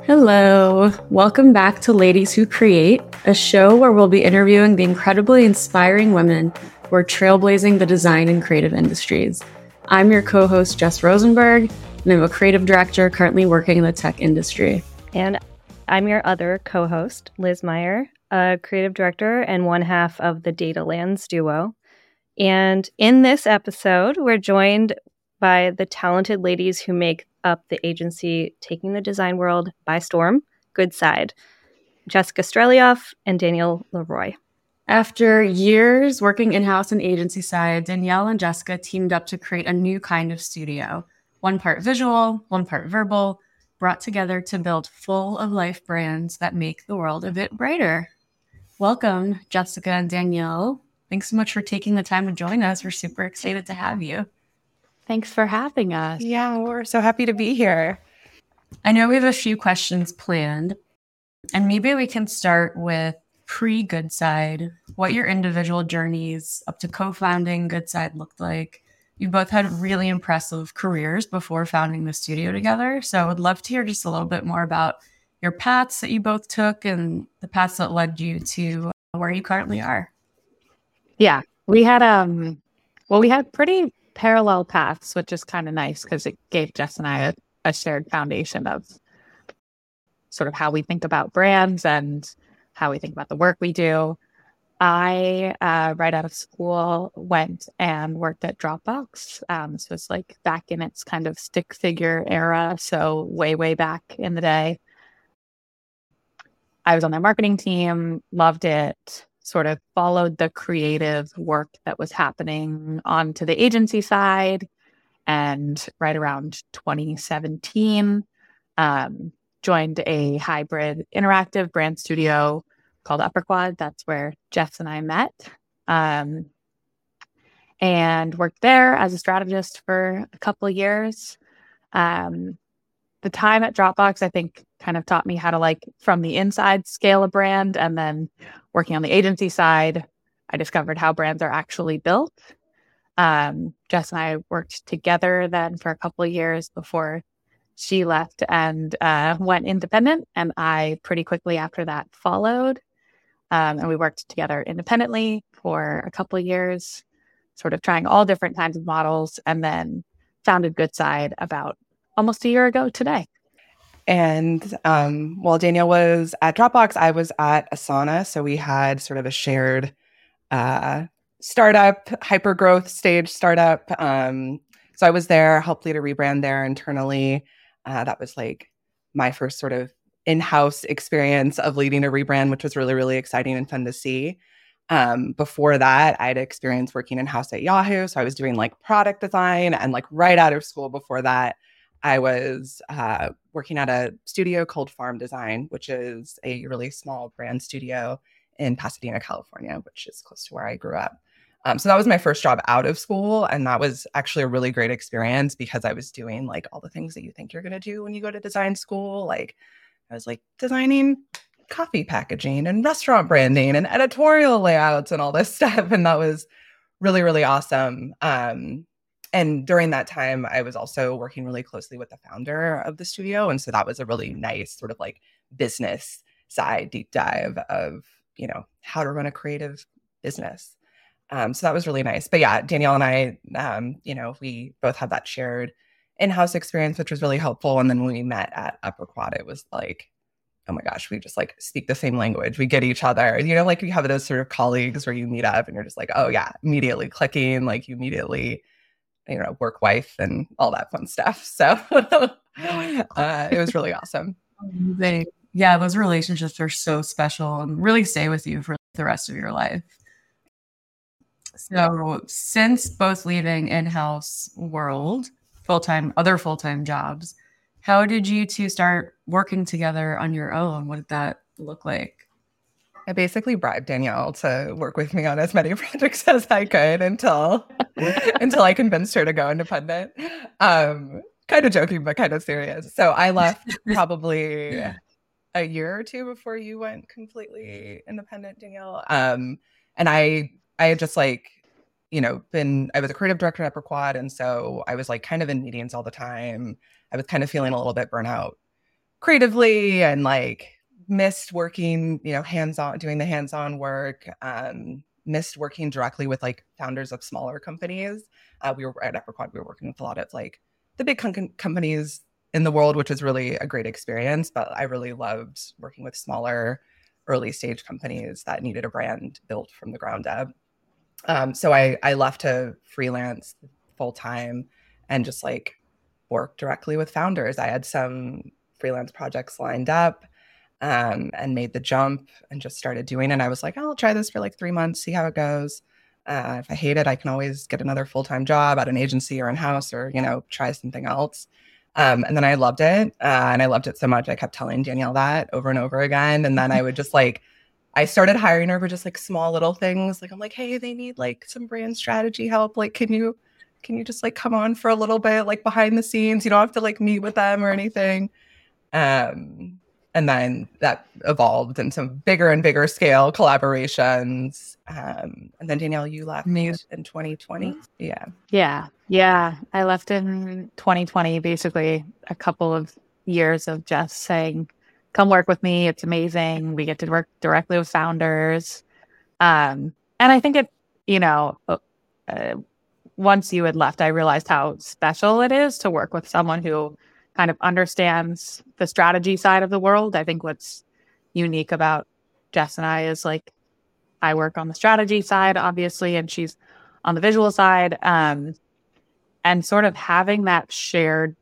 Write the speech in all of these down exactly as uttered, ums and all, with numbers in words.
Hello. Welcome back to Ladies Who Create, a show where we'll be interviewing the incredibly inspiring women who are trailblazing the design and creative industries. I'm your co-host, Jess Rosenberg, and I'm a creative director currently working in the tech industry. And I'm your other co-host, Liz Meyer, a creative director and one half of the Datalands duo. And in this episode, we're joined by the talented ladies who make up the agency taking the design world by storm, Goodside, Jessica Strelioff and Danielle Leroy. After years working in-house and agency side, Danielle and Jessica teamed up to create a new kind of studio. One part visual, one part verbal, brought together to build full-of-life brands that make the world a bit brighter. Welcome, Jessica and Danielle. Thanks so much for taking the time to join us. We're super excited to have you. Thanks for having us. Yeah, we're so happy to be here. I know we have a few questions planned, and maybe we can start with pre-Goodside, what your individual journeys up to co-founding Goodside looked like. You both had really impressive careers before founding the studio together, so I would love to hear just a little bit more about your paths that you both took and the paths that led you to where you currently are. Yeah, we had, um, well, we had pretty parallel paths, which is kind of nice because it gave Jess and I a, a shared foundation of sort of how we think about brands and how we think about the work we do. I, uh, right out of school, went and worked at Dropbox. Um, this was like back in its kind of stick figure era, so way, way back in the day. I was on their marketing team, loved it. Sort of followed the creative work that was happening onto the agency side. And right around twenty seventeen, um, joined a hybrid interactive brand studio called Upper Quad. That's where Jess and I met. Um, and worked there as a strategist for a couple of years. Um, the time at Dropbox, I think, kind of taught me how to, like, from the inside scale a brand, and then working on the agency side, I discovered how brands are actually built. Um, Jess and I worked together then for a couple of years before she left and uh, went independent, and I pretty quickly after that followed. Um, and we worked together independently for a couple of years, sort of trying all different kinds of models, and then founded Goodside about almost a year ago today. And um, while Danielle was at Dropbox, I was at Asana. So we had sort of a shared uh, startup, hyper growth stage startup. Um, so I was there, helped lead a rebrand there internally. Uh, that was like my first sort of in-house experience of leading a rebrand, which was really, really exciting and fun to see. Um, before that, I had experience working in-house at Yahoo. So I was doing like product design, and like right out of school before that, I was uh, working at a studio called Farm Design, which is a really small brand studio in Pasadena, California, which is close to where I grew up. Um, so that was my first job out of school. And that was actually a really great experience because I was doing like all the things that you think you're going to do when you go to design school. Like I was like designing coffee packaging and restaurant branding and editorial layouts and all this stuff. And that was really, really awesome. Um, And during that time, I was also working really closely with the founder of the studio. And so that was a really nice sort of like business side deep dive of, you know, how to run a creative business. Um, so that was really nice. But yeah, Danielle and I, um, you know, we both had that shared in-house experience, which was really helpful. And then when we met at Upper Quad, it was like, oh my gosh, we just like speak the same language. We get each other. You know, like you have those sort of colleagues where you meet up and you're just like, oh yeah, immediately clicking, like you immediately you know, work wife and all that fun stuff. So uh, it was really awesome. They, yeah, those relationships are so special and really stay with you for the rest of your life. So since both leaving in-house world, full-time, other full-time jobs, how did you two start working together on your own? What did that look like? I basically bribed Danielle to work with me on as many projects as I could until until I convinced her to go independent. Um, kind of joking, but kind of serious. So I left probably a year or two before you went completely independent, Danielle. Um, and I I had just like, you know, been I was a creative director at Upper Quad, and so I was like kind of in meetings all the time. I was kind of feeling a little bit burnout creatively and like missed working, you know, hands-on, doing the hands-on work, um, missed working directly with like founders of smaller companies. Uh, we were at Epicquad, we were working with a lot of like the big com- companies in the world, which was really a great experience. But I really loved working with smaller early stage companies that needed a brand built from the ground up. Um, so I, I left to freelance full time and just like work directly with founders. I had some freelance projects lined up um, and made the jump and just started doing it. And I was like, oh, I'll try this for like three months, see how it goes. Uh, if I hate it, I can always get another full-time job at an agency or in-house or, you know, try something else. Um, and then I loved it. Uh, and I loved it so much. I kept telling Danielle that over and over again. And then I would just like, I started hiring her for just like small little things. Like, I'm like, hey, they need like some brand strategy help. Like, can you, can you just like come on for a little bit, like behind the scenes? You don't have to like meet with them or anything. Um, and then that evolved into bigger and bigger scale collaborations. Um, and then Danielle, you left me in twenty twenty. Yeah. Yeah. Yeah. I left in twenty twenty, basically a couple of years of just saying, come work with me. It's amazing. We get to work directly with founders. Um, and I think it, you know, uh, once you had left, I realized how special it is to work with someone who kind of understands the strategy side of the world. I think what's unique about Jess and I is like, I work on the strategy side, obviously, and she's on the visual side. Um, and sort of having that shared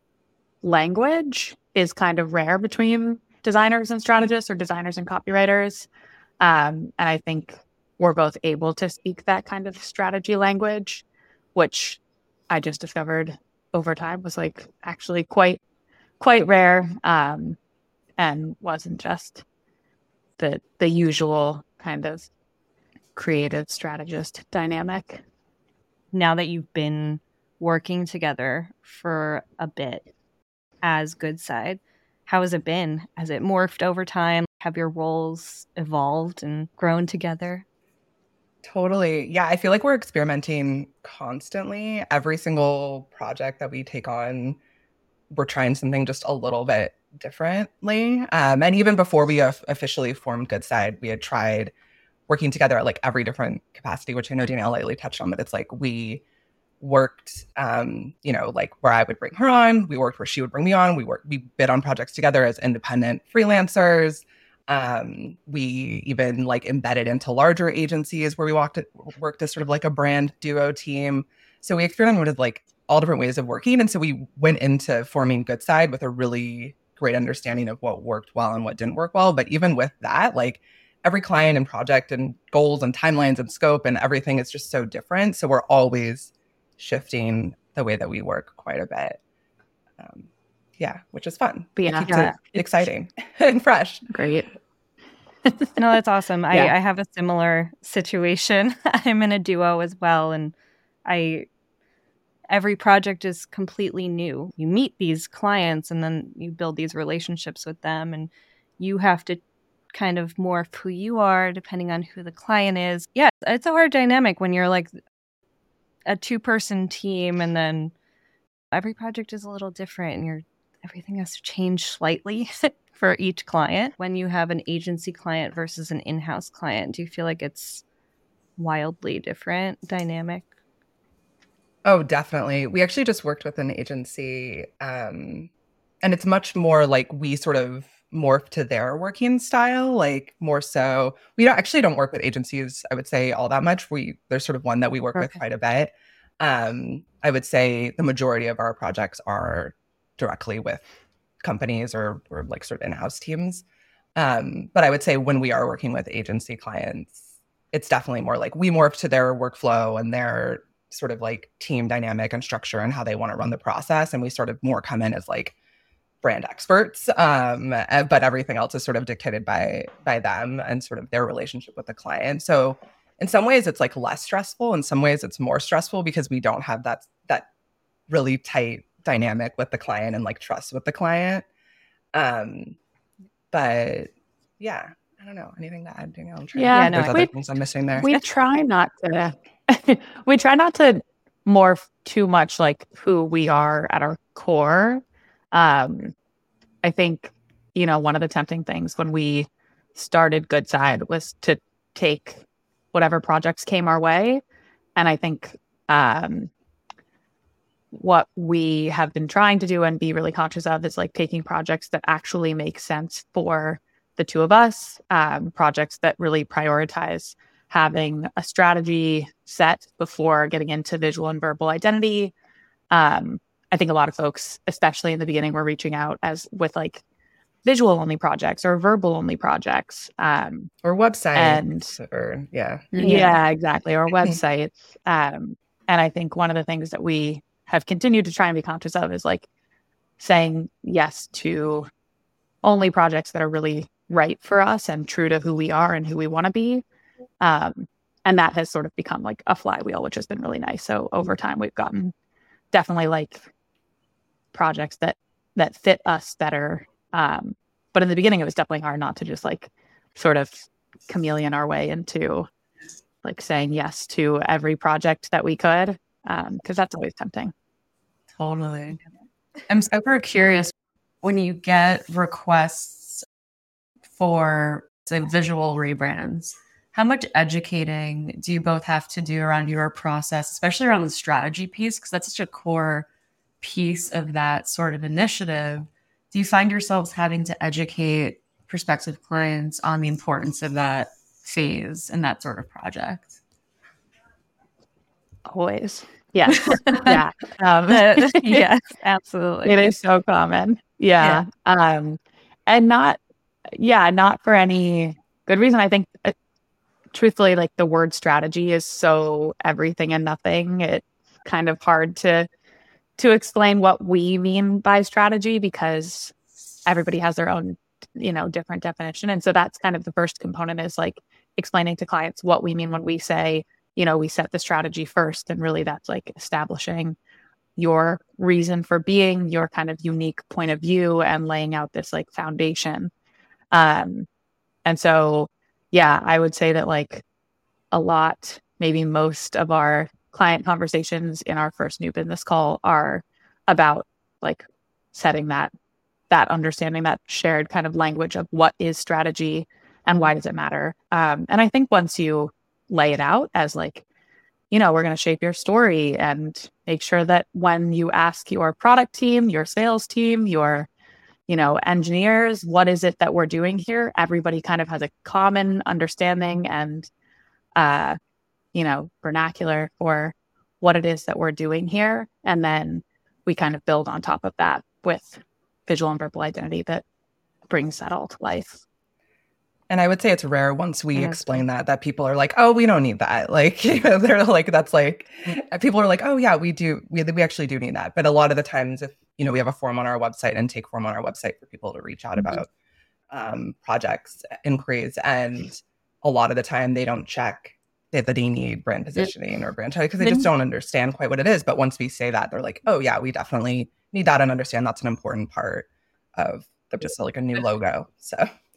language is kind of rare between designers and strategists or designers and copywriters. Um, and I think we're both able to speak that kind of strategy language, which I just discovered over time was like actually quite, quite rare. Um, and wasn't just the, the usual kind of creative strategist dynamic. Now that you've been working together for a bit as Goodside, how has it been? Has it morphed over time? Have your roles evolved and grown together? Totally. Yeah, I feel like we're experimenting constantly. Every single project that we take on, we're trying something just a little bit differently. Um, and even before we have officially formed Goodside, we had tried working together at like every different capacity, which I know Danielle lightly touched on, but it's like we worked, um, you know, like where I would bring her on, we worked where she would bring me on, we worked, we bid on projects together as independent freelancers. Um, we even like embedded into larger agencies where we walked, worked as sort of like a brand duo team. So we experimented with like all different ways of working. And so we went into forming Goodside with a really great understanding of what worked well and what didn't work well. But even with that, like every client and project and goals and timelines and scope and everything is just so different. So we're always shifting the way that we work quite a bit. Um, yeah, which is fun. But yeah, it keeps it exciting and fresh. Great. No, that's awesome. Yeah. I, I have a similar situation. I'm in a duo as well, and I every project is completely new. You meet these clients and then you build these relationships with them, and you have to kind of morph who you are depending on who the client is. Yeah, it's a hard dynamic when you're like a two-person team and then every project is a little different and you're everything has to change slightly for each client. When you have an agency client versus an in-house client, do you feel like it's wildly different dynamic? Oh, definitely. We actually just worked with an agency, um, and it's much more like we sort of morph to their working style, like more so. We don't actually don't work with agencies, I would say, all that much. We there's sort of one that we work Okay. with quite a bit. Um, I would say the majority of our projects are directly with companies or or like sort of in-house teams. Um, but I would say when we are working with agency clients, it's definitely more like we morph to their workflow and their sort of like team dynamic and structure and how they want to run the process. And we sort of more come in as like brand experts, um, but everything else is sort of dictated by by them and sort of their relationship with the client. So in some ways it's like less stressful. In some ways it's more stressful because we don't have that that really tight dynamic with the client and like trust with the client. Um, but yeah, I don't know. Anything to add, Danielle? I'm trying Yeah, to think no, if there's we- other things I'm missing there. We try not to we try not to morph too much like who we are at our core. Um, I think, you know, one of the tempting things when we started Goodside was to take whatever projects came our way. And I think um, what we have been trying to do and be really conscious of is like taking projects that actually make sense for the two of us, um, projects that really prioritize having a strategy set before getting into visual and verbal identity. Um, I think a lot of folks, especially in the beginning, were reaching out as with like visual only projects or verbal only projects, um, or websites, and or yeah, yeah, yeah exactly, or websites. Um, and I think one of the things that we have continued to try and be conscious of is like saying yes to only projects that are really right for us and true to who we are and who we want to be. Um, and that has sort of become like a flywheel, which has been really nice. So over time, we've gotten definitely like projects that that fit us better. Um, but in the beginning, it was definitely hard not to just like sort of chameleon our way into like saying yes to every project that we could, because um, that's always tempting. Totally. I'm super curious, when you get requests for, say, visual rebrands, how much educating do you both have to do around your process, especially around the strategy piece? Because that's such a core piece of that sort of initiative. Do you find yourselves having to educate prospective clients on the importance of that phase and that sort of project? Always. Yes. Yeah. Um, yes, absolutely. It is so common. Yeah. yeah. Um, and not, yeah, not for any good reason. I think, uh, truthfully, like the word strategy is so everything and nothing. It's kind of hard to to explain what we mean by strategy because everybody has their own, you know, different definition. And so that's kind of the first component is like explaining to clients what we mean when we say, you know, we set the strategy first. And really that's like establishing your reason for being, your kind of unique point of view and laying out this like foundation. Um, and so, yeah, I would say that like a lot, maybe most of our client conversations in our first new business call are about like setting that, that understanding, that shared kind of language of what is strategy and why does it matter. Um, and I think once you lay it out as like, you know, we're going to shape your story and make sure that when you ask your product team, your sales team, your, you know, engineers, what is it that we're doing here? Everybody kind of has a common understanding and, uh, you know, vernacular for what it is that we're doing here. And then we kind of build on top of that with visual and verbal identity that brings that all to life. And I would say it's rare once we explain that, that people are like, oh, we don't need that. Like, you know, they're like, that's like, people are like, oh yeah, we do. We, we actually do need that. But a lot of the times if, you know, we have a form on our website, intake form on our website for people to reach out about um, projects, inquiries. And a lot of the time they don't check that they need brand positioning or brand because they just don't understand quite what it is. But once we say that, they're like, oh yeah, we definitely need that and understand that's an important part of just like a new logo. So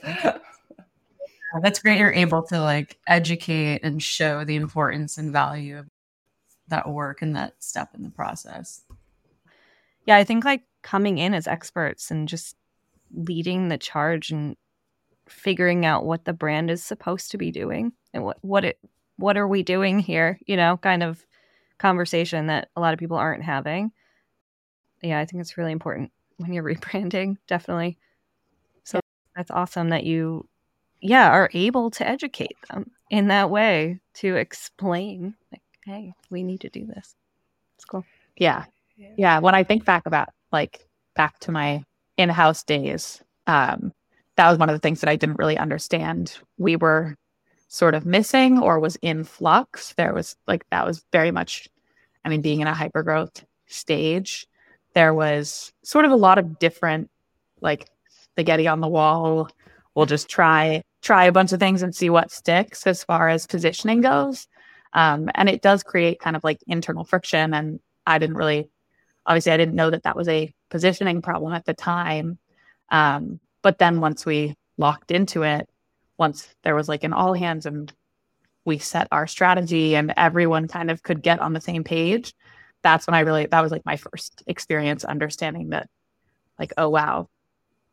that's great. You're able to like educate and show the importance and value of that work and that step in the process. Yeah, I think like coming in as experts and just leading the charge and figuring out what the brand is supposed to be doing and what, what it what are we doing here, you know, kind of conversation that a lot of people aren't having. Yeah, I think it's really important when you're rebranding, definitely. So that's awesome that you, yeah, are able to educate them in that way to explain, like, hey, we need to do this. It's cool. Yeah. Yeah. When I think back about, like, back to my in-house days, um, that was one of the things that I didn't really understand. We were sort of missing or was in flux. There was like, that was very much, I mean, being in a hypergrowth stage, there was sort of a lot of different, like spaghetti on the wall. We'll just try, try a bunch of things and see what sticks as far as positioning goes. Um, and it does create kind of like internal friction. And I didn't really, obviously I didn't know that that was a positioning problem at the time. Um, but then once we locked into it, once there was like an all hands and we set our strategy and everyone kind of could get on the same page, that's when I really, that was like my first experience understanding that like, oh, wow,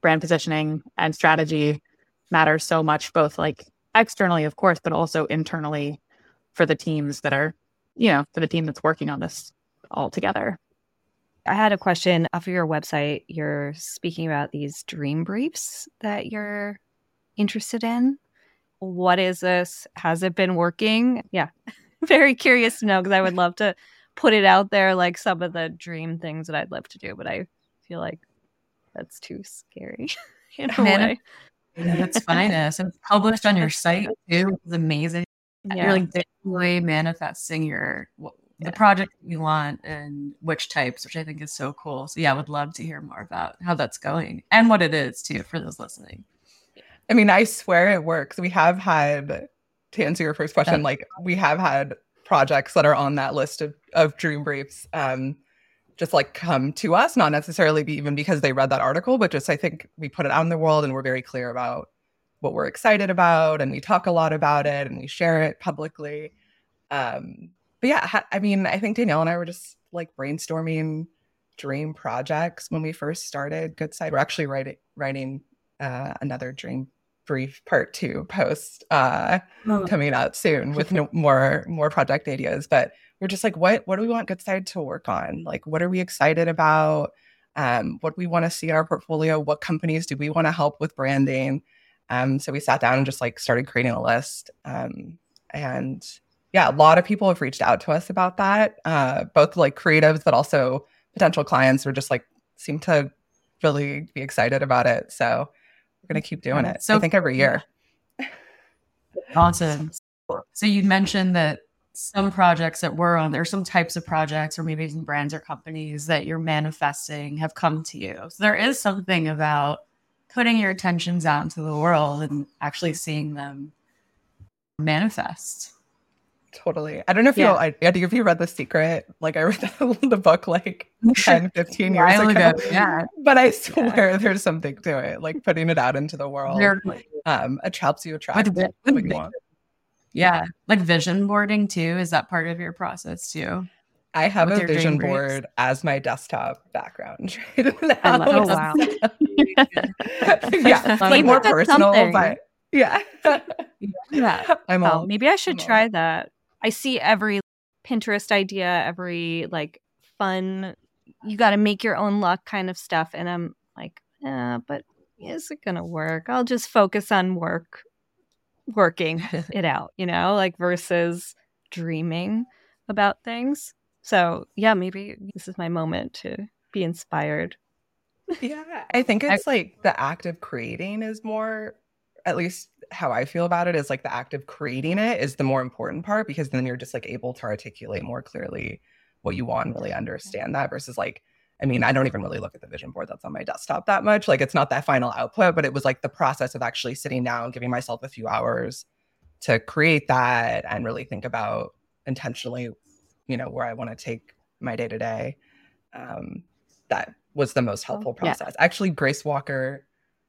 brand positioning and strategy matters so much, both like externally, of course, but also internally for the teams that are, you know, for the team that's working on this all together. I had a question. Off of your website, you're speaking about these dream briefs that you're interested in. What is this? Has it been working? Yeah. Very curious to know, because I would love to put it out there, like some of the dream things that I'd love to do, but I feel like that's too scary in a Man, way. It's finest. It's published on your site too, which is amazing. Yeah. You're like digitally manifesting your what, the project you want and which types, which I think is so cool. So yeah, I would love to hear more about how that's going and what it is too for those listening. I mean, I swear it works. We have had, to answer your first question, Yeah. like we have had projects that are on that list of, of dream briefs um, just like come to us, not necessarily be even because they read that article, but just I think we put it out in the world and we're very clear about what we're excited about, and we talk a lot about it and we share it publicly. Um, but yeah, ha- I mean, I think Danielle and I were just like brainstorming dream projects when we first started Goodside. We're actually writing writing uh, another dream brief part two post uh, Oh. coming out soon with no, more more project ideas. But we're just like, what what do we want Goodside to work on? Like, what are we excited about? Um, what do we want to see in our portfolio? What companies do we want to help with branding? Um, so we sat down and just like started creating a list. Um, and yeah, a lot of people have reached out to us about that, uh, both like creatives, but also potential clients who just like seem to really be excited about it. So we're going to keep doing it. So I think every year. Awesome. So you mentioned that some projects that we're on, there's some types of projects or maybe some brands or companies that you're manifesting have come to you. So there is something about putting your attentions out into the world and actually seeing them manifest. Totally. I don't know if Yeah. you I, I think if you read The Secret, like I read the, the book like ten, fifteen years While ago. ago, yeah. But I swear there's something to it, like putting it out into the world. They're- Um, it helps you attract With- what with- you want. Yeah. Like vision boarding too. Is that part of your process too? I have With a your dream vision briefs? board as my desktop background. Right I now. love- oh, wow. Yeah, it's like Maybe more that's personal, something. but yeah. Yeah. I'm Oh, all maybe I should I'm all- try that. I see every Pinterest idea, every like fun, you got to make your own luck kind of stuff. And I'm like, eh, but is it going to work? I'll just focus on work, working it out, you know, like versus dreaming about things. So yeah, maybe this is my moment to be inspired. Yeah, I think it's like the act of creating is more, at least how I feel about it, is like the act of creating it is the more important part, because then you're just like able to articulate more clearly what you want and really understand that versus like, I mean, I don't even really look at the vision board that's on my desktop that much. Like it's not that final output, but it was like the process of actually sitting down, giving myself a few hours to create that and really think about intentionally, you know, where I want to take my day to day. Um, that was the most helpful Yeah. process. Actually, Grace Walker,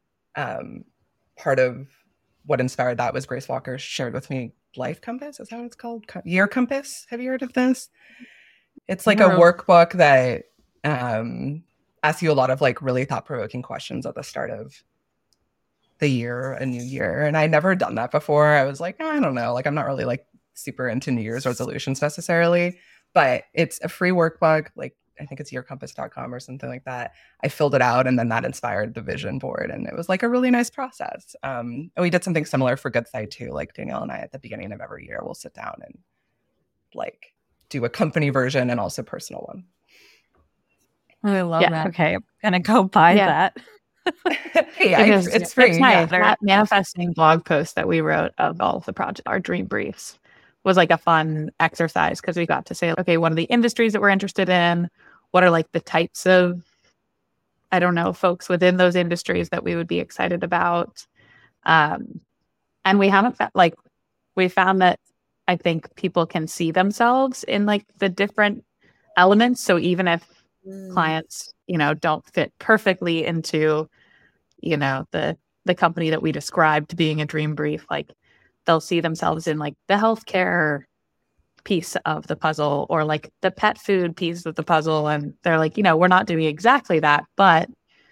um, part of what inspired that was Grace Walker shared with me Life Compass. Is that what it's called? Co- Year Compass. Have you heard of this? It's like No. a workbook that um, asks you a lot of like really thought-provoking questions at the start of the year, a new year. And I'd never done that before. I was like, I don't know. Like, I'm not really like super into New Year's resolutions necessarily, but it's a free workbook. Like, I think it's year compass dot com or something like that. I filled it out and then that inspired the vision board. And it was like a really nice process. Um, and we did something similar for Goodside too. Like Danielle and I at the beginning of every year, we'll sit down and like do a company version and also personal one. I love Yeah. that. Okay. I'm going to go buy Yeah. that. Hey, I- Because it's free. nice. Yeah. That manifesting blog post that we wrote of all of the project, our dream briefs, was like a fun exercise because we got to say, okay, one of the industries that we're interested in, what are like the types of, I don't know, folks within those industries that we would be excited about. Um, and we haven't fa- like, we found that I think people can see themselves in like the different elements. So even if clients, you know, don't fit perfectly into, you know, the the company that we described being a dream brief, like they'll see themselves in like the healthcare piece of the puzzle or like the pet food piece of the puzzle. And they're like, you know, we're not doing exactly that, but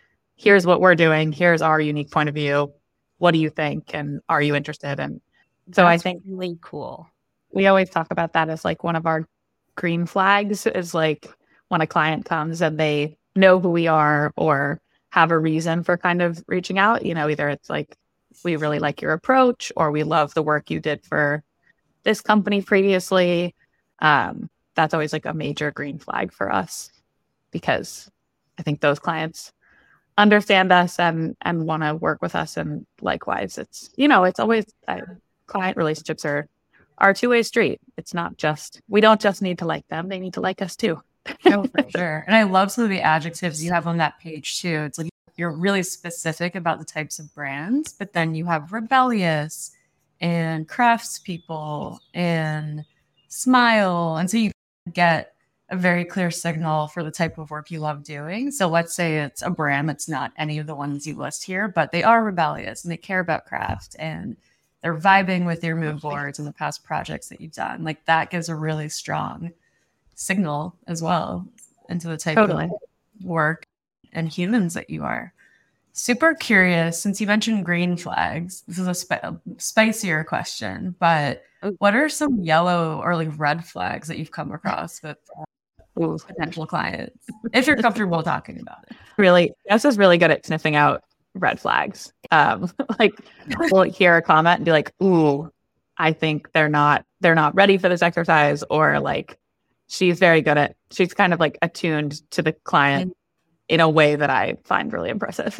here's what we're doing. Here's our unique point of view. What do you think? And are you interested? And so That's I think really cool. we always talk about that as like one of our green flags is like when a client comes and they know who we are or have a reason for kind of reaching out, you know, either it's like, we really like your approach or we love the work you did for this company previously. Um, that's always like a major green flag for us because I think those clients understand us and and want to work with us, and likewise it's you know it's always uh, client relationships are are a two-way street. It's not just we don't just need to like them, they need to like us too. Oh, for sure. And I love some of the adjectives you have on that page too. It's like you're really specific about the types of brands, but then you have rebellious and craftspeople and smile, and so you get a very clear signal for the type of work you love doing. So let's say it's a brand that's not any of the ones you list here, but they are rebellious and they care about craft and they're vibing with your mood boards and the past projects that you've done. Like that gives a really strong signal as well into the type Totally. of work and humans that you are. Super curious, since you mentioned green flags, this is a, sp- a spicier question, but what are some yellow or like red flags that you've come across with uh, potential clients, if you're comfortable talking about it? Really, Jess is really good at sniffing out red flags. Um, like we'll hear a comment and be like, ooh, I think they're not, they're not ready for this exercise. Or like, she's very good at, she's kind of like attuned to the client in a way that I find really impressive.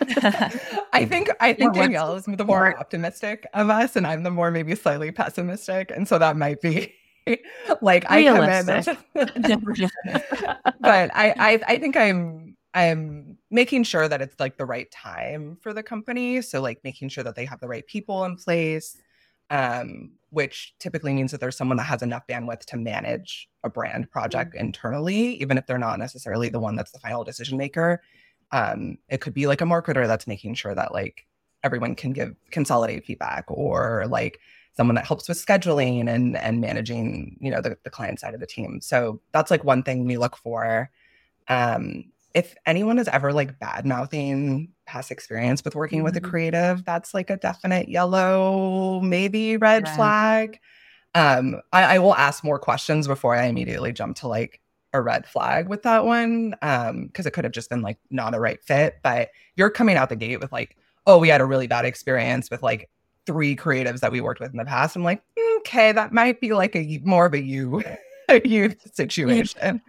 I think I think Danielle is the more optimistic of us, and I'm the more maybe slightly pessimistic, and so that might be like I come in. But I, I I think I'm I'm making sure that it's like the right time for the company. So like making sure that they have the right people in place, um, which typically means that there's someone that has enough bandwidth to manage a brand project mm-hmm. internally, even if they're not necessarily the one that's the final decision maker. Um, it could be like a marketer that's making sure that like everyone can give consolidate feedback, or like someone that helps with scheduling and and managing, you know, the, the client side of the team. So that's like one thing we look for. Um, if anyone is ever like bad mouthing past experience with working mm-hmm. with a creative, that's like a definite yellow, maybe red right. flag. Um, I, I will ask more questions before I immediately jump to like a red flag with that one. Um, because it could have just been like not a right fit, but you're coming out the gate with like, oh, we had a really bad experience with like three creatives that we worked with in the past. I'm like, okay, that might be like a more of a you, a you situation.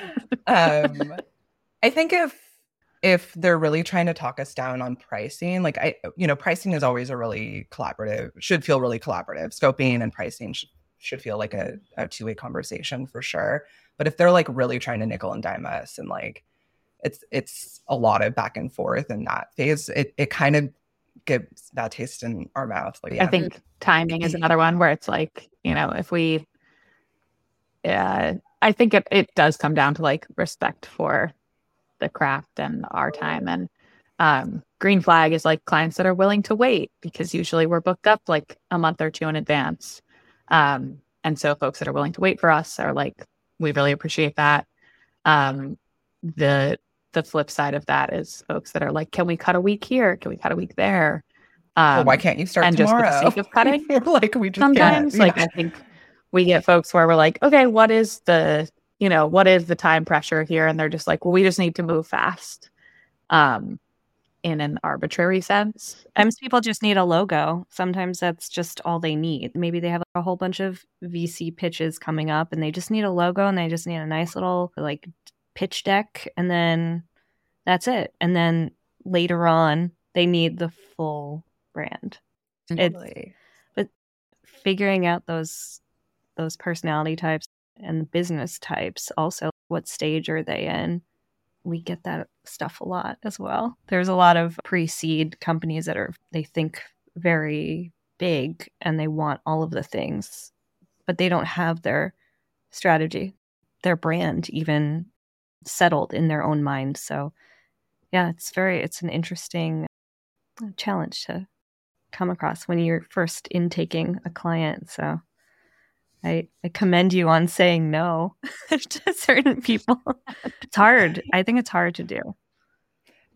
um, I think if if they're really trying to talk us down on pricing, like I, you know, pricing is always a really collaborative, should feel really collaborative. Scoping and pricing should, should feel like a, a two-way conversation for sure. But if they're like really trying to nickel and dime us and like it's it's a lot of back and forth in that phase, it it kind of gives that taste in our mouth. Like yeah. I think timing is another one where it's like, you know, if we, yeah, I think it, it does come down to like respect for the craft and our time. And um, green flag is like clients that are willing to wait, because usually we're booked up like a month or two in advance. Um, and so folks that are willing to wait for us are like, we really appreciate that. Um, the the flip side of that is folks that are like, can we cut a week here? Can we cut a week there? Um, well, why can't you start and tomorrow? Just for the sake of cutting? Like we just sometimes, can't. like yeah. I think we get folks where we're like, okay, what is the, you know, what is the time pressure here? And they're just like, well, we just need to move fast. Um, in an arbitrary sense. Sometimes people just need a logo. Sometimes that's just all they need. Maybe they have a whole bunch of V C pitches coming up and they just need a logo and they just need a nice little like pitch deck, and then that's it. And then later on, they need the full brand. Totally. But figuring out those those personality types and business types, also what stage are they in? We get that stuff a lot as well. There's a lot of pre-seed companies that are, they think very big and they want all of the things, but they don't have their strategy, their brand even settled in their own mind. So yeah, it's very, it's an interesting challenge to come across when you're first intaking a client. So I, I commend you on saying no to certain people. It's hard. I think it's hard to do.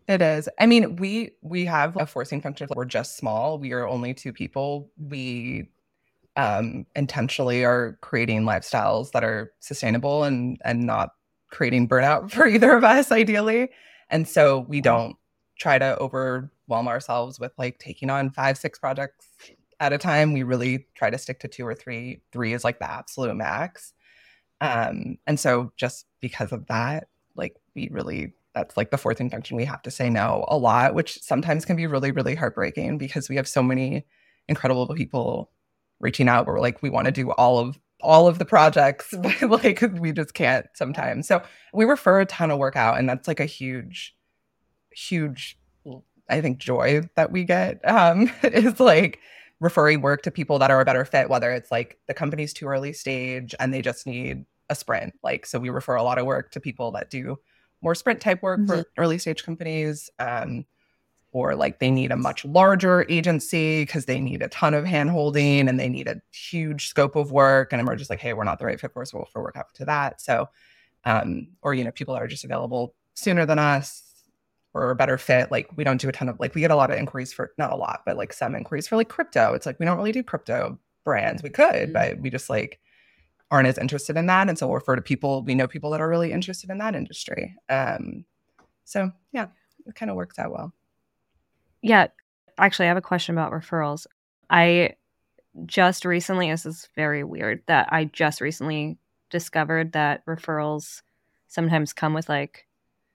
It is. I mean, we we have a forcing function. We're just small. We are only two people. We um, intentionally are creating lifestyles that are sustainable and and not creating burnout for either of us, ideally. And so we don't try to overwhelm ourselves with like taking on five, six projects at a time. We really try to stick to two or three. Three is like the absolute max. Um, and so just because of that, like we really, that's like the forcing function. We have to say no a lot, which sometimes can be really, really heartbreaking because we have so many incredible people reaching out. We're like, we want to do all of all of the projects, but like we just can't sometimes. So we refer a ton of work out, and that's like a huge, huge, I think, joy that we get. Um, is like referring work to people that are a better fit, whether it's like the company's too early stage and they just need a sprint. Like, so we refer a lot of work to people that do more sprint type work mm-hmm. for early stage companies, um, or like they need a much larger agency because they need a ton of hand holding and they need a huge scope of work. And we're just like, hey, we're not the right fit for us. We'll for work up to that. So, um, or, you know, people that are just available sooner than us or a better fit. Like we don't do a ton of, like, we get a lot of inquiries for, not a lot, but like some inquiries for like crypto. It's like, we don't really do crypto brands. We could, mm-hmm. but we just like aren't as interested in that. And so we'll refer to people, we know people that are really interested in that industry. Um, so yeah, it kind of works out well. Yeah. Actually, I have a question about referrals. I just recently, this is very weird, that I just recently discovered that referrals sometimes come with like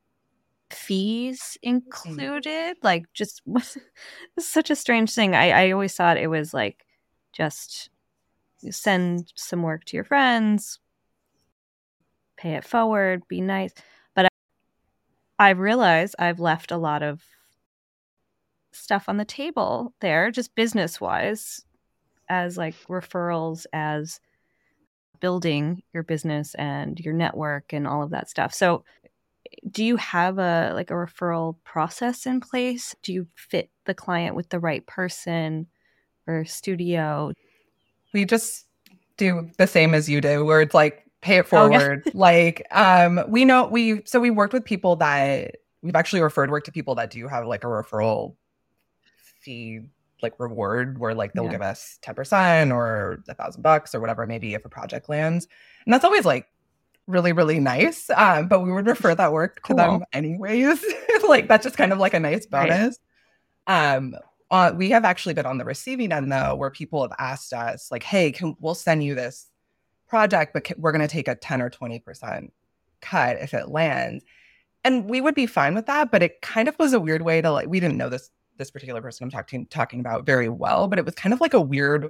fees included. Like just, it's such a strange thing. I, I always thought it was like just send some work to your friends, pay it forward, be nice. But I, I've realized I've left a lot of stuff on the table there, just business wise, as like referrals, as building your business and your network and all of that stuff. So do you have a like a referral process in place? Do you fit the client with the right person or studio? We just do the same as you do, where it's like pay it forward. Oh, yeah. Like um we know we so we worked with people that we've actually referred work to people that do have like a referral fee like reward where like they'll yeah. give us ten percent or a thousand bucks or whatever it may be if a project lands. And that's always like really, really nice. Um, but we would refer that work cool. to them anyways. Like that's just kind of like a nice bonus. Right. Um Uh, we have actually been on the receiving end, though, where people have asked us, like, hey, can, we'll send you this project, but can, we're going to take a ten or twenty percent cut if it lands. And we would be fine with that. But it kind of was a weird way to, like, we didn't know this this particular person I'm talking talking about very well, but it was kind of like a weird,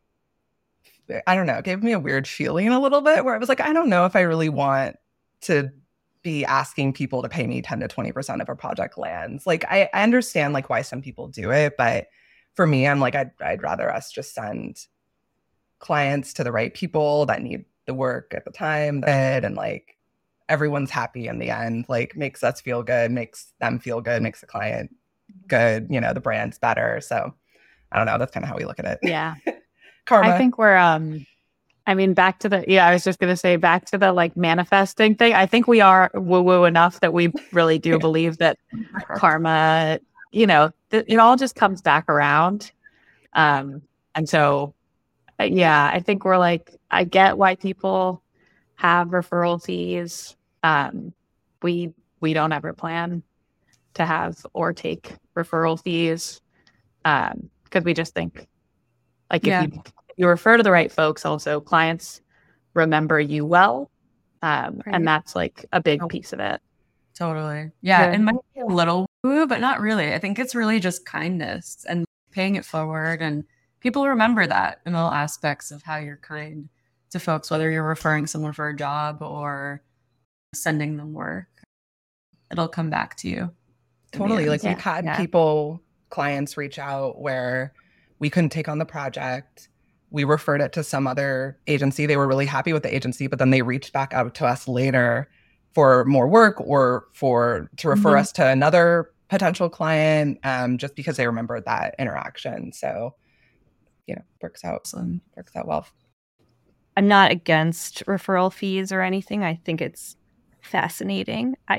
I don't know, it gave me a weird feeling a little bit where I was like, I don't know if I really want to be asking people to pay me ten to twenty percent of a project lands. Like, I, I understand like why some people do it, but for me, I'm like, I'd, I'd rather us just send clients to the right people that need the work at the time. And like, everyone's happy in the end, like makes us feel good, makes them feel good, makes the client good, you know, the brand's better. So I don't know. That's kind of how we look at it. Yeah. Karma. I think we're, um, I mean, back to the, yeah, I was just going to say back to the like manifesting thing. I think we are woo woo enough that we really do believe that karma, you know, th- it all just comes back around. Um, and so, uh, yeah, I think we're like, I get why people have referral fees. Um, we, we don't ever plan to have or take referral fees. Um, cause we just think like yeah. if you, you refer to the right folks, also clients remember you well. Um, right. And that's like a big oh. piece of it. Totally. Yeah. yeah. It might be a little woo, but not really. I think it's really just kindness and paying it forward. And people remember that in all aspects of how you're kind to folks, whether you're referring someone for a job or sending them work, it'll come back to you. Totally. Like yeah. we've had yeah. people, clients reach out where we couldn't take on the project. We referred it to some other agency. They were really happy with the agency, but then they reached back out to us later for more work or for to refer mm-hmm. us to another potential client, um, just because they remembered that interaction. So, you know, works out, works out well. I'm not against referral fees or anything. I think it's fascinating. I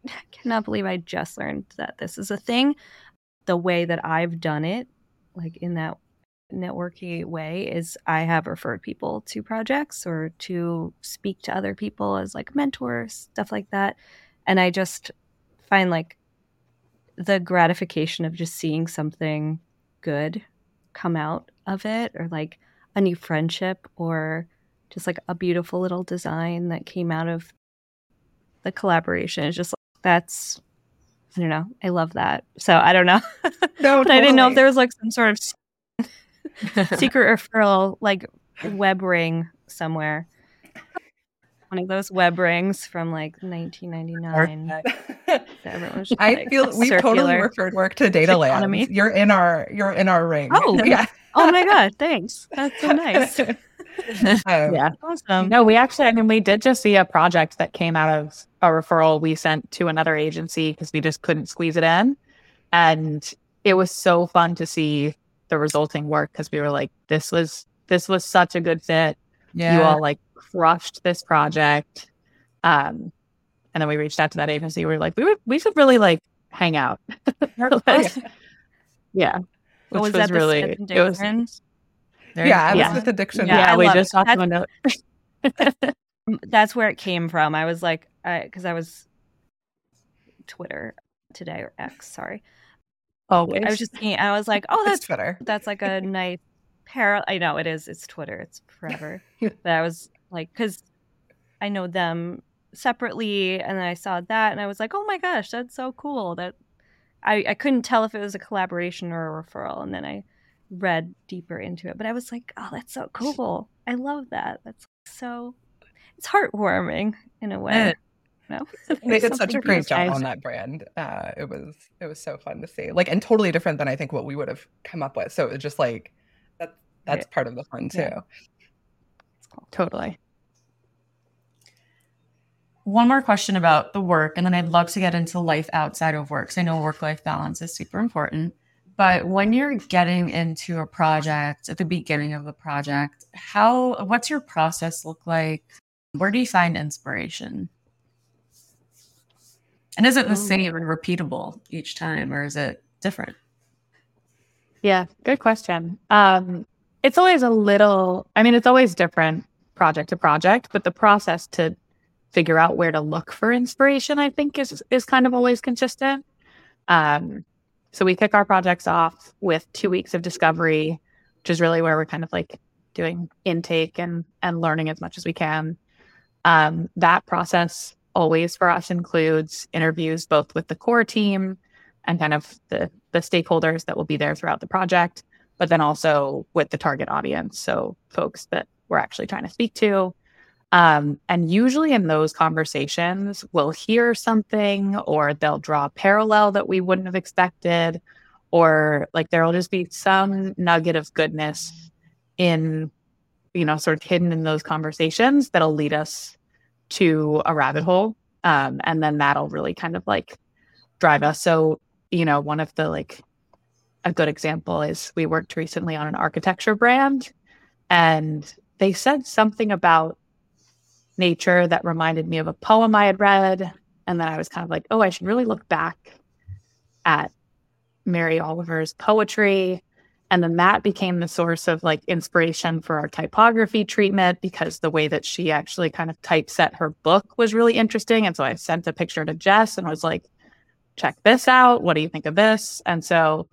cannot believe I just learned that this is a thing. The way that I've done it, like in that networky way, is I have referred people to projects or to speak to other people as like mentors, stuff like that. And I just find like the gratification of just seeing something good come out of it, or like a new friendship, or just like a beautiful little design that came out of the collaboration. It's just like, that's, I don't know. I love that. So I don't know. No, but I didn't know if totally. there was like some sort of secret referral, like web ring somewhere. One of those web rings from like nineteen ninety-nine. That everyone was just, I like, feel we've totally circular referred work to Data economy. Lands. You're in our you're in our ring. Oh, yeah. Oh my God, thanks. That's so nice. Um, Yeah. Awesome. No, we actually, I mean, we did just see a project that came out of a referral we sent to another agency because we just couldn't squeeze it in. And it was so fun to see the resulting work because we were like, this was, this was such a good fit. Yeah. You all like crushed this project. Um, and then we reached out to that agency. We were like, we would, we should really like hang out. Like, yeah. What Which was was that, the really, Smith and it was, Dixon? Very yeah, I cool. was Yeah. with addiction. Yeah, yeah, I we love just it. talked about it. That's where it came from. I was like, because I, I was Twitter today, or X, sorry. Always. I was just thinking, I was like, oh, It's that's Twitter. that's like a nice parallel. I know it is. It's Twitter. It's forever. But I was like, because I know them separately, and then I saw that, and I was like, oh my gosh, that's so cool. That I, I couldn't tell if it was a collaboration or a referral, and then I read deeper into it. But I was like, oh, that's so cool. I love that. That's so, it's heartwarming in a way. It- No? They did such Something a great beautiful. job on that brand. Uh, it was it was so fun to see. Like, and totally different than I think what we would have come up with. So it was just like that. That's part of the fun too. Yeah. It's cool. Totally. One more question about the work, and then I'd love to get into life outside of work. 'Cause I know work-life balance is super important. But when you're getting into a project at the beginning of the project, how what's your process look like? Where do you find inspiration? And is it the Ooh. same and repeatable each time, or is it different? Yeah, good question. Um, it's always a little, I mean, it's always different project to project, but the process to figure out where to look for inspiration, I think, is is kind of always consistent. Um, so we kick our projects off with two weeks of discovery, which is really where we're kind of like doing intake and and learning as much as we can. Um, that process always for us includes interviews both with the core team and kind of the the stakeholders that will be there throughout the project, but then also with the target audience, so folks that we're actually trying to speak to. Um, and usually in those conversations, we'll hear something, or they'll draw a parallel that we wouldn't have expected, or like there will just be some nugget of goodness in, you know, sort of hidden in those conversations that'll lead us to a rabbit hole. Um, and then that'll really kind of like drive us. So, you know, one of the like, a good example is we worked recently on an architecture brand, and they said something about nature that reminded me of a poem I had read. And then I was kind of like, oh, I should really look back at Mary Oliver's poetry. And then that became the source of like inspiration for our typography treatment, because the way that she actually kind of typeset her book was really interesting. And so I sent a picture to Jess and was like, check this out. What do you think of this? And so,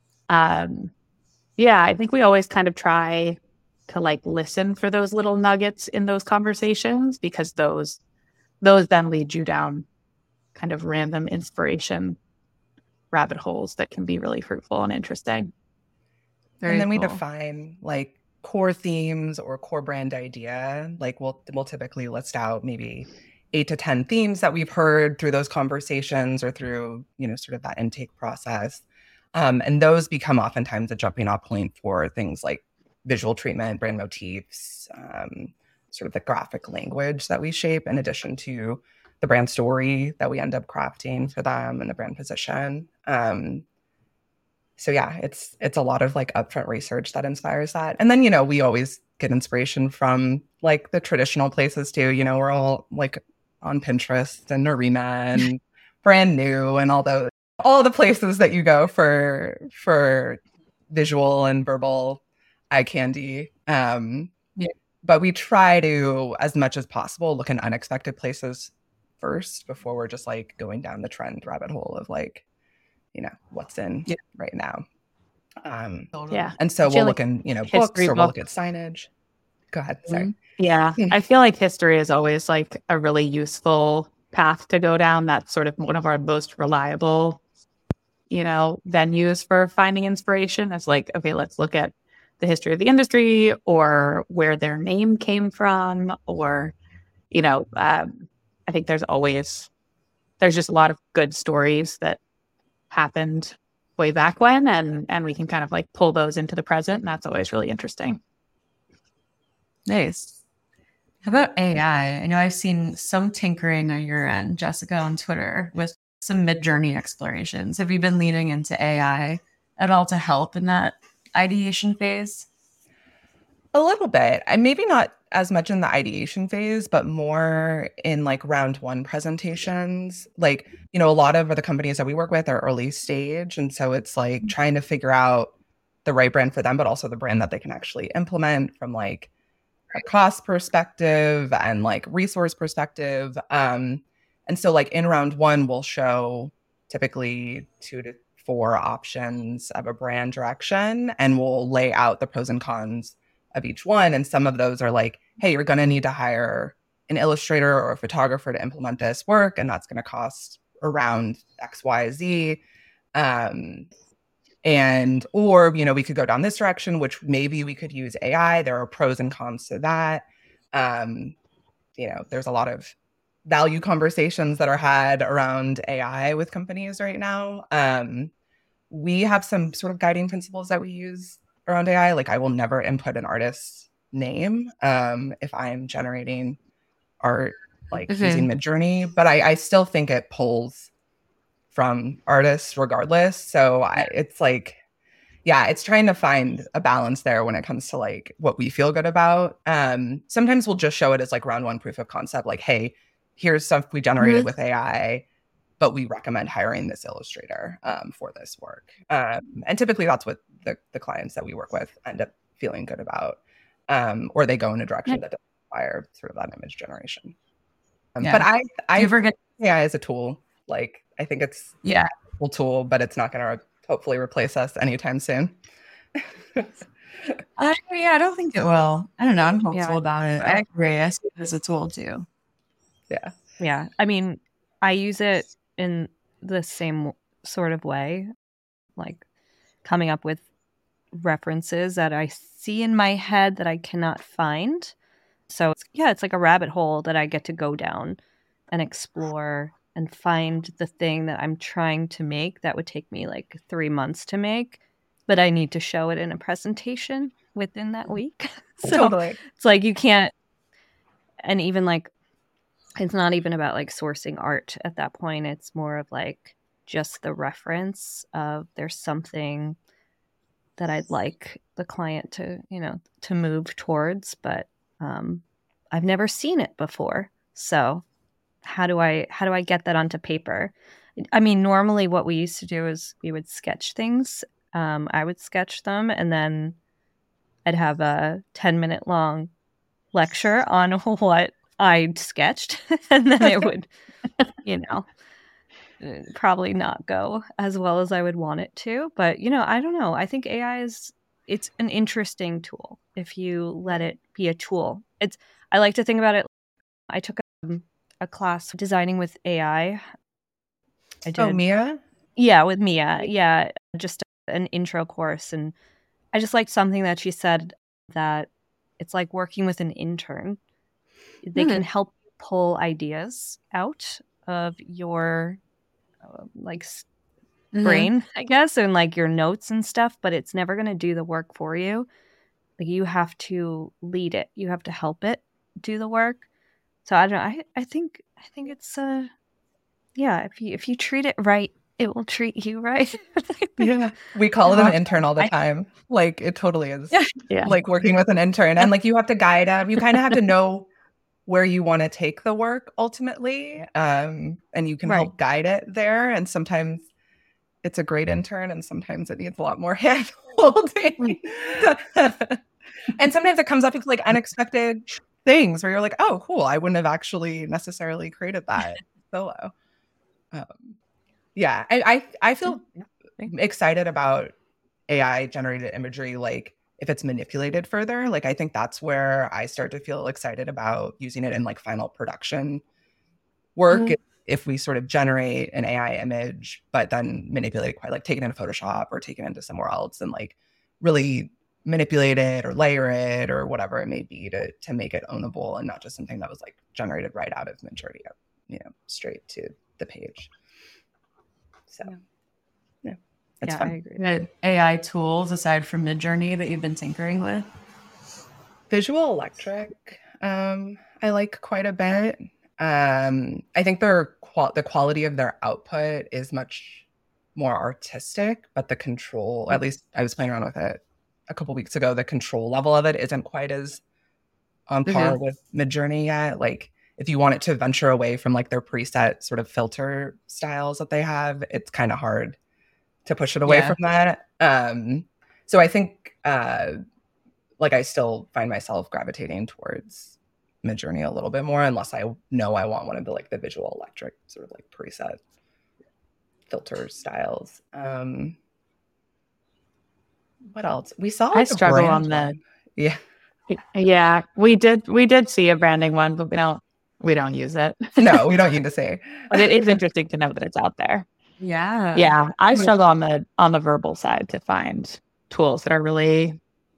um, yeah, I think we always kind of try to like listen for those little nuggets in those conversations, because those those then lead you down kind of random inspiration rabbit holes that can be really fruitful and interesting. Very and then we cool. define like core themes or core brand idea. Like we'll we'll typically list out maybe eight to ten themes that we've heard through those conversations or through, you know, sort of that intake process. Um, and those become oftentimes a jumping off point for things like visual treatment, brand motifs, um, sort of the graphic language that we shape, in addition to the brand story that we end up crafting for them and the brand position. Um, so yeah, it's it's a lot of like upfront research that inspires that. And then, you know, we always get inspiration from like the traditional places too. You know, we're all like on Pinterest and Norima and Brand New and all those, all the places that you go for for visual and verbal eye candy. Um, Yeah. But we try to, as much as possible, look in unexpected places first before we're just like going down the trend rabbit hole of like, you know, what's in Yeah. right now. Um, Yeah. and so I we'll feel look like in, you know, history books or we'll look books. at signage. Go ahead. Sorry. Yeah. I feel like history is always like a really useful path to go down. That's sort of one of our most reliable, you know, venues for finding inspiration. It's like, okay, let's look at the history of the industry or where their name came from, or, you know, um, I think there's always, there's just a lot of good stories that happened way back when, and, and we can kind of like pull those into the present. And that's always really interesting. Nice. How about A I? I know I've seen some tinkering on your end, Jessica, on Twitter with some mid-journey explorations. Have you been leaning into A I at all to help in that ideation phase? A little bit. And maybe not as much in the ideation phase, but more in like round one presentations. Like, you know, a lot of the companies that we work with are early stage. And so it's like trying to figure out the right brand for them, but also the brand that they can actually implement from like a cost perspective and like resource perspective. Um, and so like in round one, we'll show typically two to four options of a brand direction, and we'll lay out the pros and cons of each one. And some of those are like, hey, you're going to need to hire an illustrator or a photographer to implement this work, and that's going to cost around X, Y, Z. Um, and, or, you know, we could go down this direction, which maybe we could use A I. There are pros and cons to that. Um, you know, there's a lot of value conversations that are had around A I with companies right now. Um, we have some sort of guiding principles that we use around A I. Like, I will never input an artist's name um, if I'm generating art, like Mm-hmm. using Midjourney, but I, I still think it pulls from artists regardless. So I, it's like, yeah, it's trying to find a balance there when it comes to like what we feel good about. Um, sometimes we'll just show it as like round one proof of concept, like, hey, here's stuff we generated Mm-hmm. with A I, but we recommend hiring this illustrator um, for this work. Um, and typically that's what the, the clients that we work with end up feeling good about, um, or they go in a direction that doesn't require sort of that image generation. Um, Yeah. But I, I Do you ever get A I as a tool. Like, I think it's yeah. a cool tool, but it's not going to hopefully replace us anytime soon. I, yeah, I don't think it will. I don't know. I'm hopeful Yeah. about it. I agree. I see it as a tool too. Yeah. Yeah. I mean, I use it in the same sort of way, like coming up with references that I see in my head that I cannot find. So, it's, yeah, it's like a rabbit hole that I get to go down and explore and find the thing that I'm trying to make that would take me like three months to make, but I need to show it in a presentation within that week. So Totally. it's like you can't, and even like, it's not even about like sourcing art at that point. It's more of like just the reference of there's something that I'd like the client to, you know, to move towards, but um, I've never seen it before. So how do I, how do I get that onto paper? I mean, normally what we used to do is we would sketch things. Um, I would sketch them and then I'd have a ten minute long lecture on what I sketched, and then it would, you know, probably not go as well as I would want it to. But, you know, I don't know. I think A I is, it's an interesting tool if you let it be a tool. It's, I like to think about it. I took a, a class designing with A I. I did. Oh, Mia? Yeah, with Mia. Yeah, just an intro course. And I just liked something that she said, that it's like working with an intern. They Mm-hmm. can help you pull ideas out of your uh, like Mm-hmm. brain, I guess, and like your notes and stuff, but it's never going to do the work for you. Like you have to lead it. You have to help it do the work. So I don't know. I, I think I think it's uh yeah, if you if you treat it right, it will treat you right. Yeah. We call it an Uh-huh. intern all the I- time. Like, it totally is Yeah. Yeah. like working with an intern. And like, you have to guide them. You kind of have to know where you want to take the work ultimately. Um, and you can Right. help guide it there. And sometimes it's a great intern and sometimes it needs a lot more hand holding. And sometimes it comes up with like unexpected things where you're like, oh, cool. I wouldn't have actually necessarily created that solo. Um, yeah, I, I I feel excited about A I generated imagery, like if it's manipulated further. Like I think that's where I start to feel excited about using it in like final production work. Mhm. If we sort of generate an A I image, but then manipulate it quite, like take it into Photoshop or take it into somewhere else and like really manipulate it or layer it or whatever it may be to to make it ownable and not just something that was like generated right out of Midjourney, you know, straight to the page. So Yeah. yeah, it's yeah, fun. I agree. The A I tools aside from Midjourney that you've been tinkering with? Visual Electric, um, I like quite a bit. Um, I think their qual- the quality of their output is much more artistic, but the control, at least I was playing around with it a couple weeks ago, the control level of it isn't quite as on par Mhm. with Midjourney yet. Like if you want it to venture away from like their preset sort of filter styles that they have, it's kind of hard to push it away Yeah. from that. Um, so I think uh, like I still find myself gravitating towards Midjourney a little bit more, unless I know I want one of the like the Visual Electric sort of like preset filter styles. Um, what else? We saw I like a struggle brand on the one. Yeah. yeah, we did we did see a branding one, but we don't we don't use it. No, we don't need to say. But it is interesting to know that it's out there. Yeah. Yeah, I struggle on the on the verbal side to find tools that are really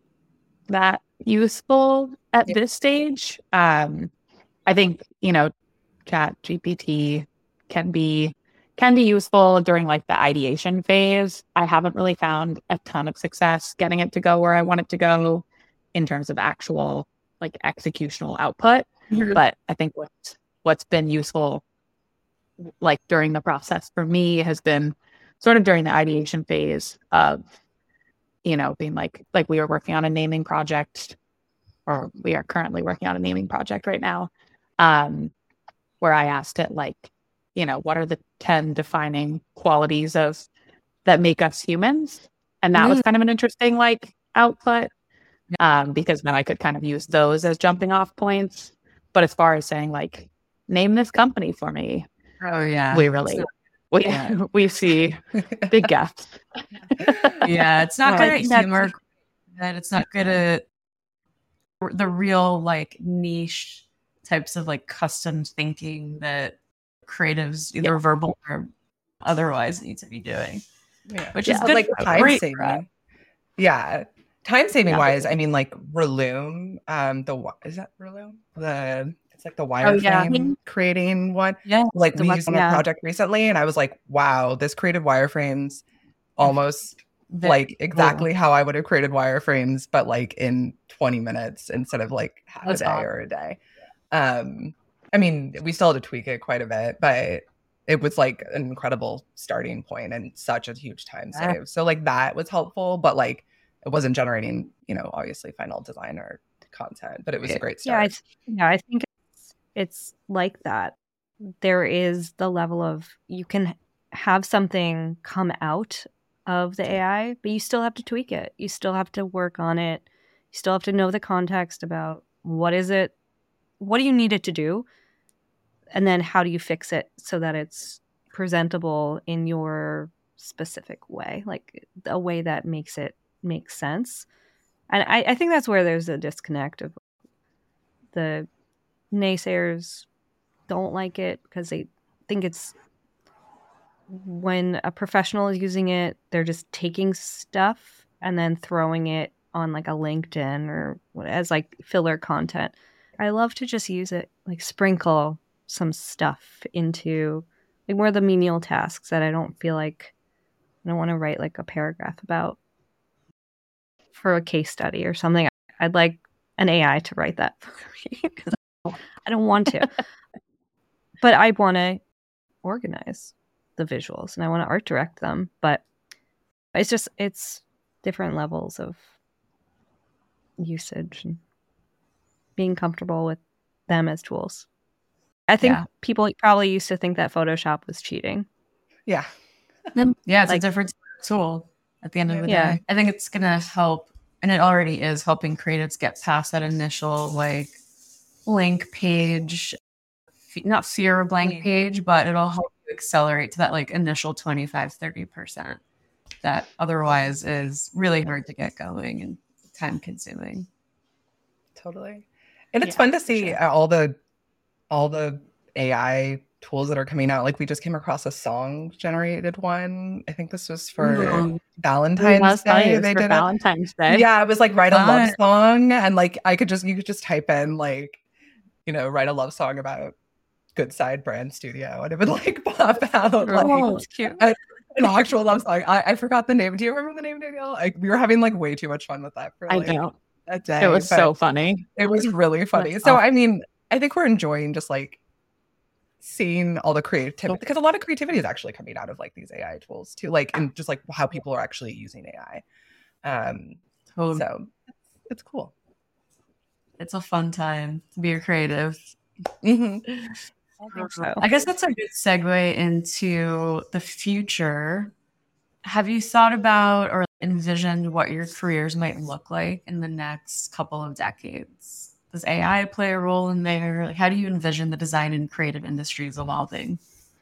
that useful at Yeah. this stage. Um, I think, you know, Chat G P T can be can be useful during like the ideation phase. I haven't really found a ton of success getting it to go where I want it to go in terms of actual like executional output. Mhm. But I think what's what's been useful like during the process for me has been sort of during the ideation phase of, you know, being like like we were working on a naming project, or we are currently working on a naming project right now, um, where I asked it like, you know, what are the ten defining qualities of that make us humans? And that was Mm. kind of an interesting like output, um, because then I could kind of use those as jumping off points. But as far as saying like, name this company for me, Oh yeah. we really So- we yeah. we see big gaps. Yeah, it's not Well, good I at think that's- humor. That it's not good at the real like niche types of like custom thinking that creatives, either verbal or otherwise, need to be doing. Yeah. Which Yeah. is But, good. like for- time great for us. saving. Yeah. Time saving Yeah. wise, I mean, like Relume, um, the wi- is that Relume? The it's like the Oh, yeah. wireframe creating one. Yeah, Like the we web- used on yeah. a project recently, and I was like, wow, this created wireframes almost Very like cool. exactly how I would have created wireframes, but like in twenty minutes instead of like half That's a day awesome. or a day. Um, I mean, we still had to tweak it quite a bit, but it was like an incredible starting point and such a huge time Yeah. save. So like that was helpful, but like it wasn't generating, you know, obviously final design or content, but it was a great Yeah, I start. th- yeah, I think it's it's like that. There is the level of you can have something come out of the A I, but you still have to tweak it. You still have to work on it. You still have to know the context about what is it, what do you need it to do, and then how do you fix it so that it's presentable in your specific way, like a way that makes it make sense. And I, I think that's where there's a disconnect of the naysayers don't like it because they think it's when a professional is using it, they're just taking stuff and then throwing it on like a LinkedIn or what- as like filler content. I love to just use it, like sprinkle some stuff into like more of the menial tasks that I don't feel like I don't want to write like a paragraph about for a case study or something. I'd like an A I to write that for me because I don't want to. But I want to organize the visuals and I want to art direct them. But it's just, it's different levels of usage and being comfortable with them as tools. I think Yeah. people probably used to think that Photoshop was cheating. Yeah. Yeah, it's Like- a different tool at the end of the Yeah. day. I think it's going to help, and it already is helping creatives get past that initial like blank page, f- not fear of blank page, but it'll help you accelerate to that like initial twenty-five, thirty percent that otherwise is really hard to get going and time consuming. Totally. And it's Yeah, fun to for see sure. all the all the A I tools that are coming out. Like we just came across a song generated one. I think this was for Mhm. Valentine's I'll tell you, Day. it's They for did it. Valentine's Day. Yeah, it was like write a love Fun. song, and like I could just you could just type in like, you know, write a love song about Good Side Brand Studio, and it would like pop out like Oh, It's cute. an actual love song. I, I forgot the name. Do you remember the name, Danielle? Like we were having like way too much fun with that for I like know. a day. It was but so funny. it was really funny. That's So awesome. I mean, I think we're enjoying just like seeing all the creativity, because a lot of creativity is actually coming out of like these A I tools too, like and just like how people are actually using A I. Um, Totally. so it's cool. It's a fun time to be a creative. Mhm. I think so. I guess that's a good segue into the future. Have you thought about or envisioned what your careers might look like in the next couple of decades? Does A I play a role in there? Like, how do you envision the design and creative industries evolving?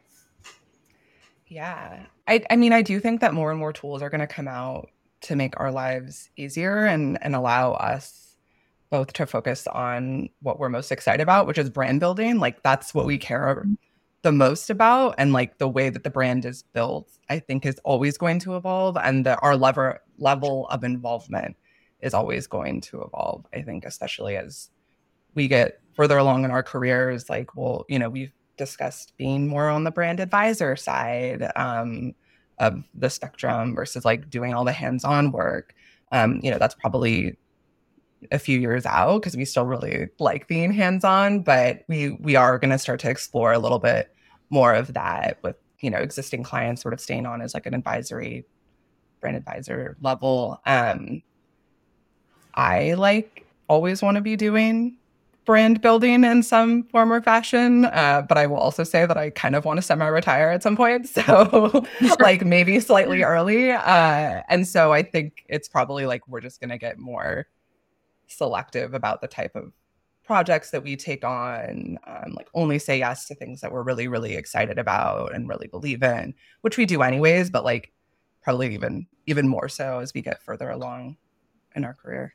Yeah. I, I mean, I do think that more and more tools are going to come out to make our lives easier and, and allow us both to focus on what we're most excited about, which is brand building. Like that's what we care the most about. And like the way that the brand is built, I think is always going to evolve. And the, our level, level of involvement is always going to evolve, I think, especially as we get further along in our careers. Like, well, you know, we've discussed being more on the brand advisor side um, of the spectrum versus like doing all the hands-on work. Um, you know, that's probably a few years out because we still really like being hands-on, but we we are going to start to explore a little bit more of that with, you know, existing clients sort of staying on as like an advisory brand advisor level. Um, I like always want to be doing brand building in some form or fashion. Uh, but I will also say that I kind of want to semi-retire at some point. So like maybe slightly early. Uh, and so I think it's probably like we're just going to get more selective about the type of projects that we take on, um, like only say yes to things that we're really, really excited about and really believe in, which we do anyways, but like probably even even more so as we get further along in our career.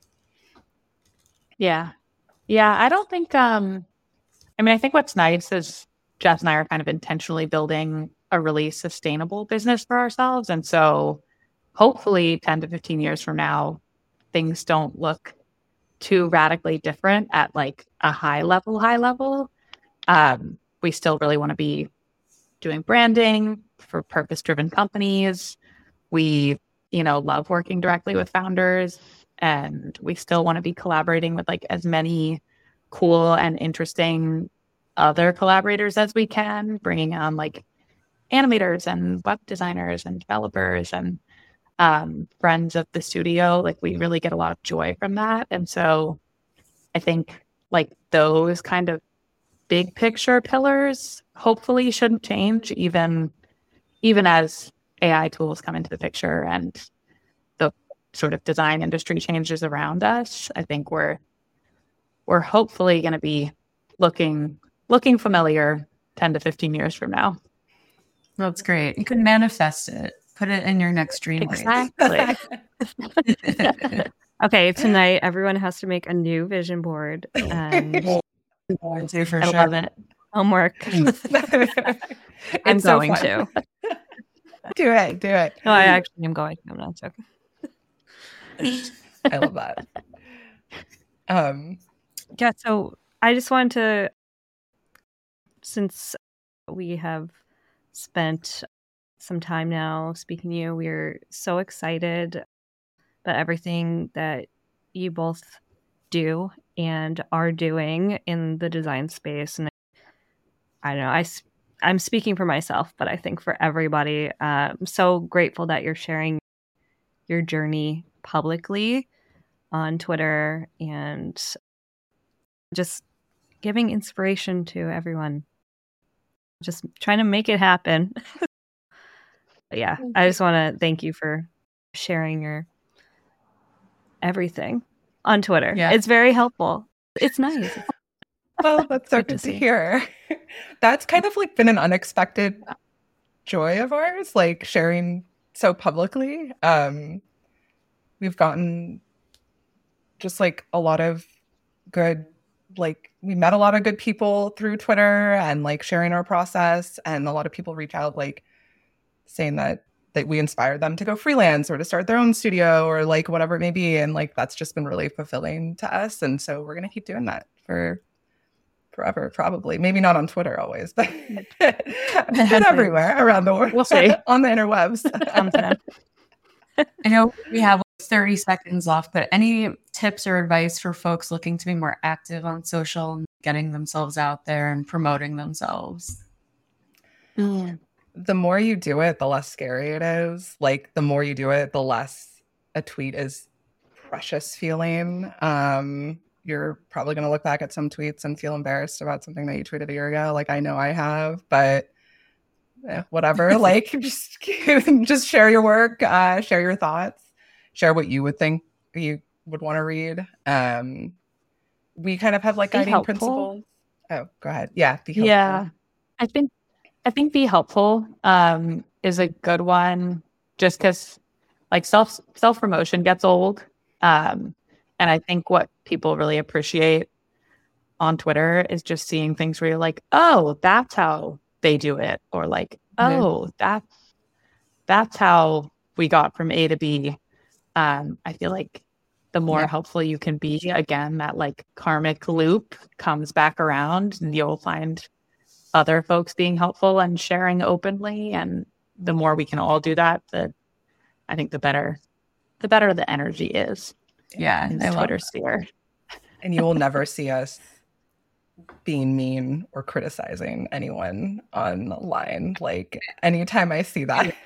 Yeah. Yeah. I don't think, um, I mean, I think what's nice is Jess and I are kind of intentionally building a really sustainable business for ourselves. And so hopefully ten to fifteen years from now, things don't look too radically different at like a high level, high level. Um, we still really want to be doing branding for purpose-driven companies. We, you know, love working directly with founders, and we still want to be collaborating with like as many cool and interesting other collaborators as we can, bringing on like animators and web designers and developers and um, friends of the studio. Like we really get a lot of joy from that. And so I think like those kind of big picture pillars hopefully shouldn't change even, even as A I tools come into the picture and the sort of design industry changes around us. I think we're, we're hopefully going to be looking, looking familiar ten to fifteen years from now. That's great. You can manifest it. Put it in your next dream. Exactly. Okay, tonight everyone has to make a new vision board and Do for I sure. love it. homework. I'm It's so going fun. to. Do it, do it. No, I actually am going to. I'm not joking. I love that. Um, Yeah, so I just wanted to, since we have spent some time now speaking to you, we're so excited about everything that you both do and are doing in the design space. And I don't know, I, I'm speaking for myself, but I think for everybody, uh, I'm so grateful that you're sharing your journey publicly on Twitter and just giving inspiration to everyone. Just trying to make it happen. But yeah, I just want to thank you for sharing your everything on Twitter. Yeah. It's very helpful. It's nice. Well, that's so Good to good to see. hear. That's kind of like been an unexpected joy of ours, like sharing so publicly. Um, we've gotten just like a lot of good, like we met a lot of good people through Twitter and like sharing our process, and a lot of people reach out like saying that that we inspired them to go freelance or to start their own studio or like whatever it may be, and like that's just been really fulfilling to us, and so we're gonna keep doing that for forever, probably. Maybe not on Twitter always, but everywhere around the world. We'll see. On the interwebs. I know we have thirty seconds left, but any tips or advice for folks looking to be more active on social and getting themselves out there and promoting themselves? Mm. The more you do it, the less scary it is. Like the more you do it, the less a tweet is precious feeling. Um, you're probably going to look back at some tweets and feel embarrassed about something that you tweeted a year ago. Like I know I have, but eh, whatever. Like just just share your work, uh, share your thoughts, share what you would think you would want to read. Um, we kind of have like Be guiding helpful. principles. Oh, go ahead. Yeah, be helpful. Yeah, I think I think be helpful um, is a good one. Just because like self self promotion gets old. Um, And I think what people really appreciate on Twitter is just seeing things where you're like, oh, that's how they do it. Or like, oh, that's that's how we got from A to B. Um, I feel like the more Yeah. helpful you can be, again, that like karmic loop comes back around and you'll find other folks being helpful and sharing openly. And the more we can all do that, the I think the better the better the energy is. Yeah, In I the love Twitter that. sphere. And you will never see us being mean or criticizing anyone online. Like anytime I see that.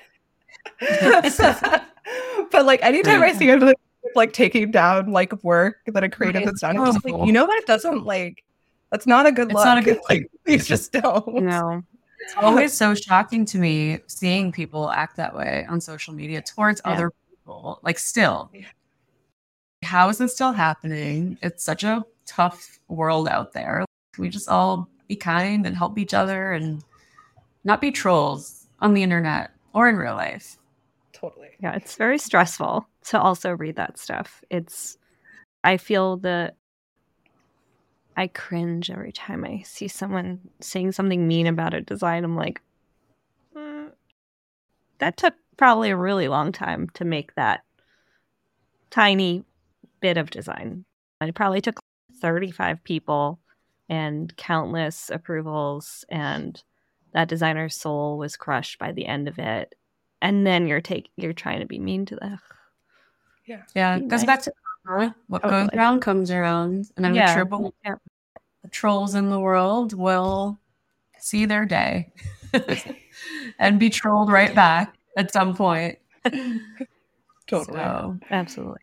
But like anytime I see it like, like taking down like work that a creative has done, it's just like, you know that doesn't like that's not a good It's look. not a good like please just don't. No. It's always so shocking to me seeing people act that way on social media towards Yeah. other people. Like still. How is this still happening? It's such a tough world out there. Can we just all be kind and help each other and not be trolls on the internet or in real life? Totally. Yeah, it's very stressful to also read that stuff. It's, I feel the, I cringe every time I see someone saying something mean about a design. I'm like, mm, that took probably a really long time to make that tiny bit of design. It probably took thirty-five people and countless approvals, and that designer's soul was crushed by the end of it. And then you're take you're trying to be mean to them. Yeah. Yeah, Be it goes nice. back to karma. What goes Totally. around comes around. And I'm Yeah. sure both Yeah. the trolls in the world will see their day and be trolled right back at some point. Totally. So, Absolutely.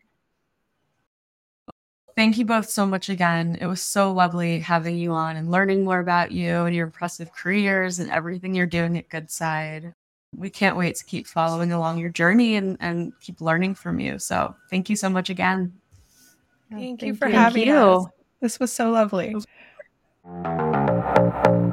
thank you both so much again. It was so lovely having you on and learning more about you and your impressive careers and everything you're doing at Goodside. We can't wait to keep following along your journey and, and keep learning from you. So thank you so much again. Thank Thank you for you. having Thank you. us. This was so lovely.